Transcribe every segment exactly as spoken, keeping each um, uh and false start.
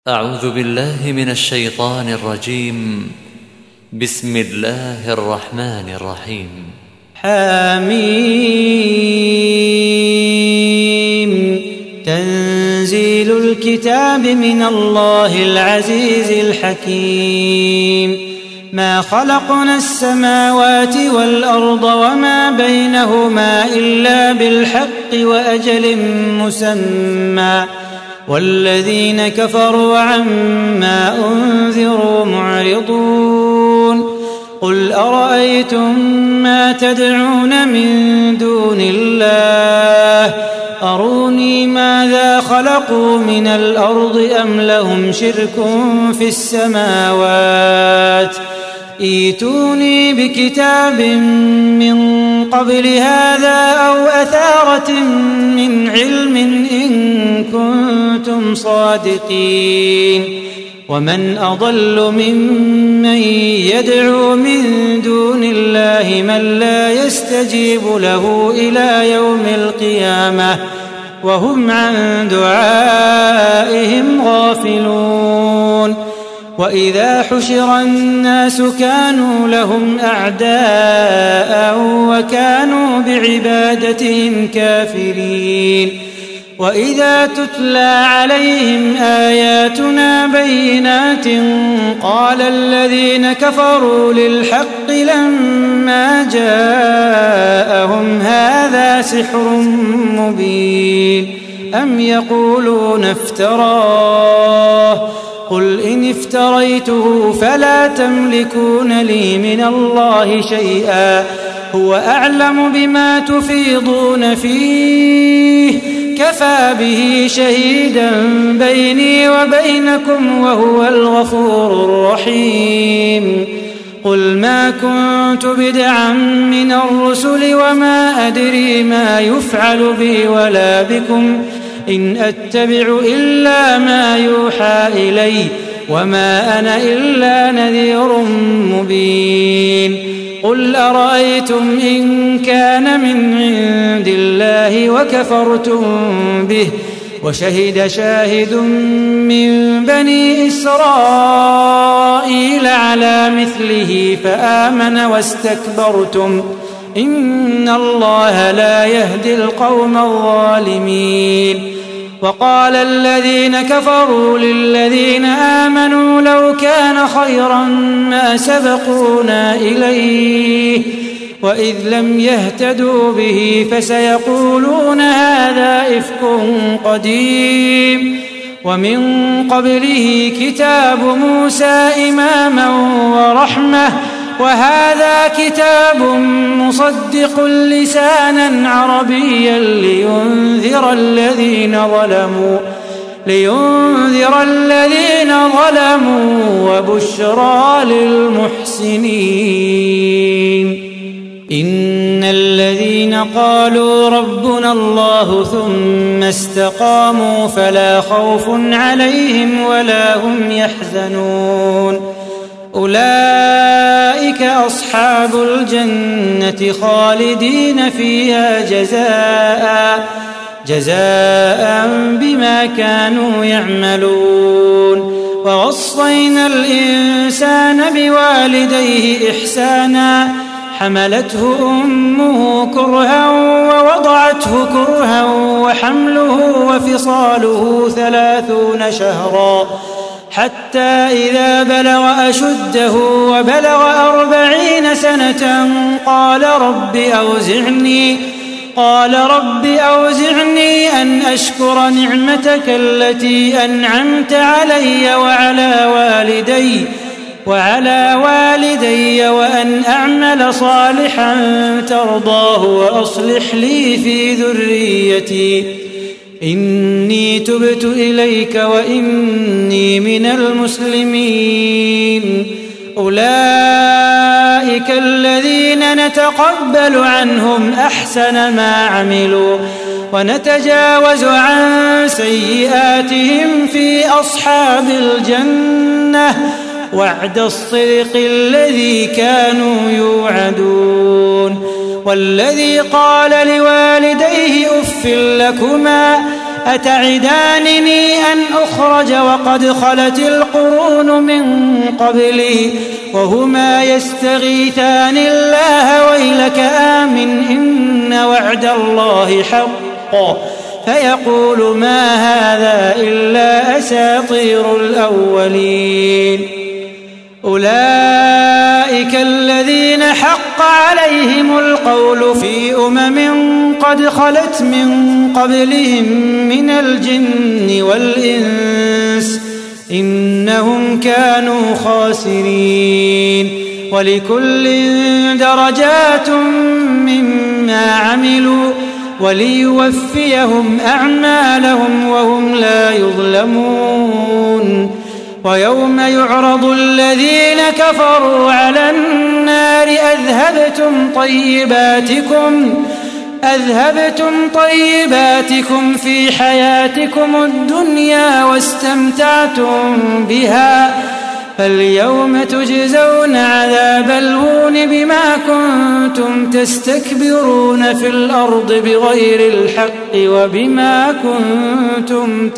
أعوذ بالله من الشيطان الرجيم. بسم الله الرحمن الرحيم. حميم. تنزيل الكتاب من الله العزيز الحكيم. ما خلقنا السماوات والأرض وما بينهما إلا بالحق وأجل مسمى، والذين كفروا عما أنذروا معرضون. قل أرأيتم ما تدعون من دون الله أروني ماذا خلقوا من الأرض أم لهم شرك في السماوات ائتوني بكتاب من قبل هذا أو أثارة من علم إن كنتم صادقين. ومن أضل ممن يدعو من دون الله من لا يستجيب له إلى يوم القيامة وهم عن دعائهم غافلون. وإذا حشر الناس كانوا لهم أعداء وكانوا بعبادتهم كافرين. وإذا تتلى عليهم آياتنا بينات قال الذين كفروا للحق لما جاءهم هذا سحر مبين أم يقولون افتراه قل إن افتريته فلا تملكون لي من الله شيئا هو أعلم بما تفيضون فيه كفى به شهيدا بيني وبينكم وهو الغفور الرحيم. قل ما كنت بدعا من الرسل وما أدري ما يفعل بي ولا بكم إن أتبع إلا ما يوحى إلي وما أنا إلا نذير مبين. قل أرأيتم إن كان من عند الله وكفرتم به وشهد شاهد من بني إسرائيل على مثله فآمن واستكبرتم إن الله لا يهدي القوم الظالمين. وقال الذين كفروا للذين آمنوا لو كان خيرا ما سبقونا إليه وإذ لم يهتدوا به فسيقولون هذا إفك قديم. ومن قبله كتاب موسى إماما ورحمة وهذا كتاب مصدق لسانا عربيا لينذر الذين ظلموا لينذر الذين ظلموا وبشرى للمحسنين. إن الذين قالوا ربنا الله ثم استقاموا فلا خوف عليهم ولا هم يحزنون أولئك أصحاب الجنة خالدين فيها جزاء جزاء بما كانوا يعملون. ووصينا الإنسان بوالديه إحسانا حملته أمه كرها ووضعته كرها وحمله وفصاله ثلاثون شهرا حتى إذا بلغ أشده وبلغ أربعين سنة قال رب أوزعني قال رب أوزعني أن أشكر نعمتك التي أنعمت علي وعلى والدي وعلى والدي وأن أعمل صالحا ترضاه وأصلح لي في ذريتي إني تبت إليك وإني من المسلمين. أولئك الذين نتقبل عنهم أحسن ما عملوا ونتجاوز عن سيئاتهم في أصحاب الجنة وعد الصدق الذي كانوا يوعدون. والذي قال لوالديه أف لكما أتعدانني أن أخرج وقد خلت القرون من قبلي وهما يستغيثان الله ويلك آمن إن وعد الله حق فيقول ما هذا إلا أساطير الأولين أولئك الذين حق عليهم القول في أمم قد خلت من قبلهم من الجن والإنس إنهم كانوا خاسرين ولكل درجات مما عملوا وليوفيهم أعمالهم وهم لا يظلمون ويوم يعرض الذين كفروا على النار أذهبتم طيباتكم أذهبتم طيباتكم في حياتكم الدنيا واستمتعتم بها فاليوم تجزون عذاب الهون بما كنتم تستكبرون في الأرض بغير الحق وبما كنتم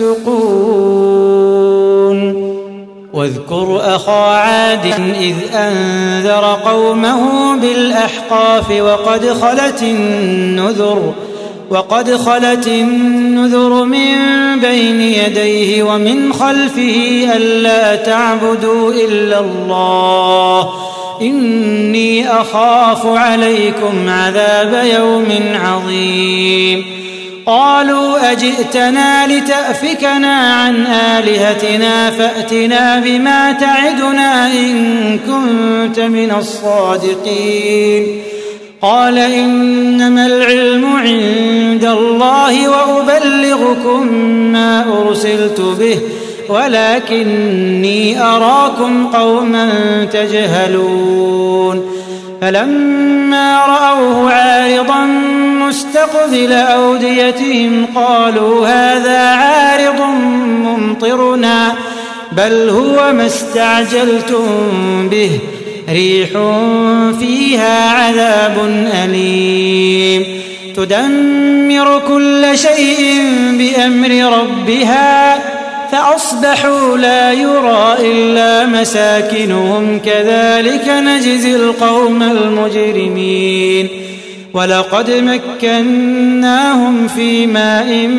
تفسقون واذكر أخا عاد إذ أنذر قومه بالأحقاف وقد خلت النذر وقد خلت النذر من بين يديه ومن خلفه ألا تعبدوا إلا الله إني أخاف عليكم عذاب يوم عظيم قالوا أجئتنا لتأفكنا عن آلهتنا فأتنا بما تعدنا إن كنت من الصادقين قال إنما العلم عند الله وأبلغكم ما أرسلت به ولكني أراكم قوما تجهلون فلما رأوه عارضا مستقبل أوديتهم قالوا هذا عارض ممطرنا بل هو ما استعجلتم به ريح فيها عذاب أليم تدمر كل شيء بأمر ربها فأصبحوا لا يرى إلا مساكنهم كذلك نجزي القوم المجرمين ولقد مكناهم في ماء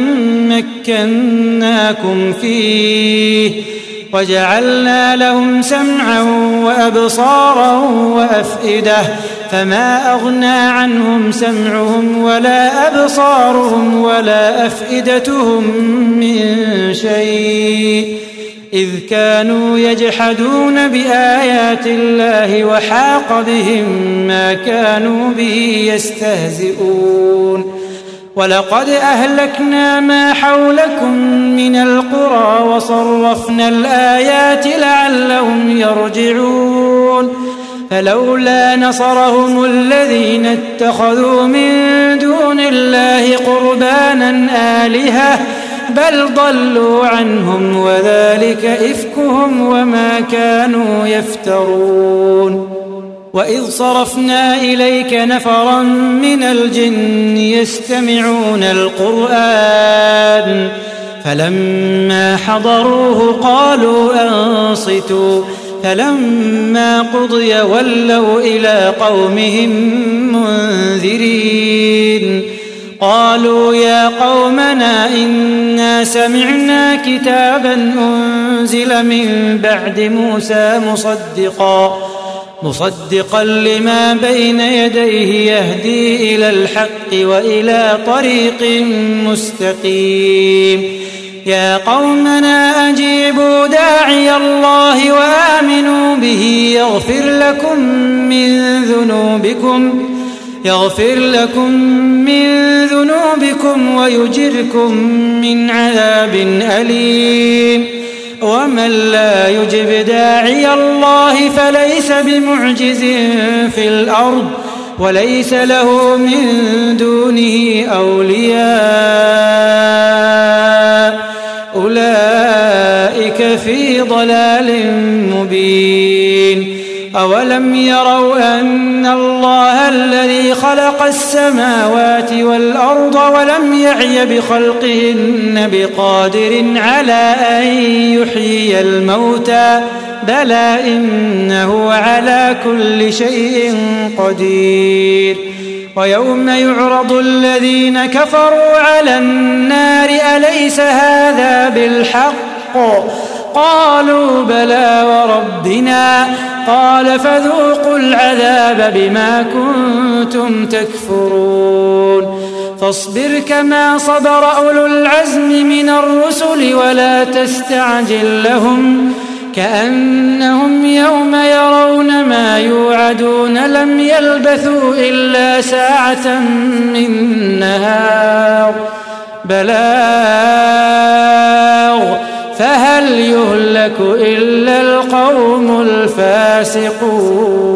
مكناكم فيه وجعلنا لهم سمعا وأبصارا وأفئدة فما أغنى عنهم سمعهم ولا أبصارهم ولا أفئدتهم من شيء إذ كانوا يجحدون بآيات الله وحاق بهم ما كانوا به يستهزئون ولقد أهلكنا ما حولكم من القرى وصرفنا الآيات لعلهم يرجعون فلولا نصرهم الذين اتخذوا من دون الله قربانا آلهة بل ضلوا عنهم وذلك إفكهم وما كانوا يفترون وإذ صرفنا إليك نفرا من الجن يستمعون القرآن فلما حضروه قالوا أنصتوا فلما قضي ولوا إلى قومهم منذرين قالوا يا قومنا إنا سمعنا كتابا أنزل من بعد موسى مصدقا مصدقا لما بين يديه يهدي إلى الحق وإلى طريق مستقيم يا قومنا أجيبوا داعي الله وآمنوا به يغفر لكم من ذنوبكم يغفر لكم من ذنوبكم ويجركم من عذاب أليم ومن لا يجب داعي الله فليس بمعجز في الأرض وليس له من دونه أولياء أولئك في ضلال مبين أولم يروا أن الله الذي خلق السماوات والأرض ولم يعي بخلقهن بقادر على أن يحيي الموتى بلى إنه على كل شيء قدير. ويوم يعرض الذين كفروا على النار أليس هذا بالحق قالوا بلى وربنا قال فذوقوا العذاب بما كنتم تكفرون. فاصبر كما صبر أولو العزم من الرسل ولا تستعجل لهم كأنهم يوم يرون ما يوعدون لم يلبثوا إلا ساعة من نهار بلاغ فهل يهلك إلا القوم الفاسقون.